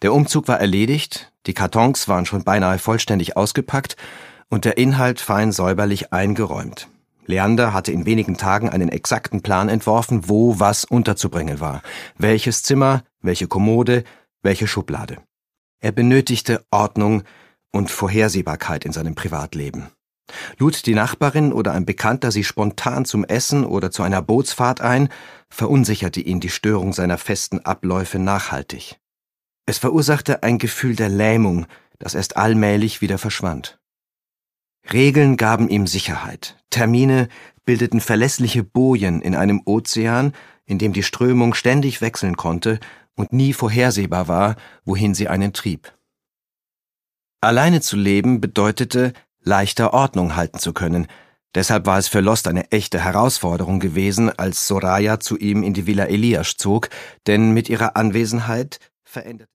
Der Umzug war erledigt, die Kartons waren schon beinahe vollständig ausgepackt und der Inhalt fein säuberlich eingeräumt. Leander hatte in wenigen Tagen einen exakten Plan entworfen, wo was unterzubringen war. Welches Zimmer, welche Kommode, welche Schublade. Er benötigte Ordnung und Vorhersehbarkeit in seinem Privatleben. Lud die Nachbarin oder ein Bekannter sie spontan zum Essen oder zu einer Bootsfahrt ein, verunsicherte ihn die Störung seiner festen Abläufe nachhaltig. Es verursachte ein Gefühl der Lähmung, das erst allmählich wieder verschwand. Regeln gaben ihm Sicherheit. Termine bildeten verlässliche Bojen in einem Ozean, in dem die Strömung ständig wechseln konnte und nie vorhersehbar war, wohin sie einen trieb. Alleine zu leben bedeutete, leichter Ordnung halten zu können. Deshalb war es für Lost eine echte Herausforderung gewesen, als Soraya zu ihm in die Villa Elias zog, denn mit ihrer Anwesenheit veränderte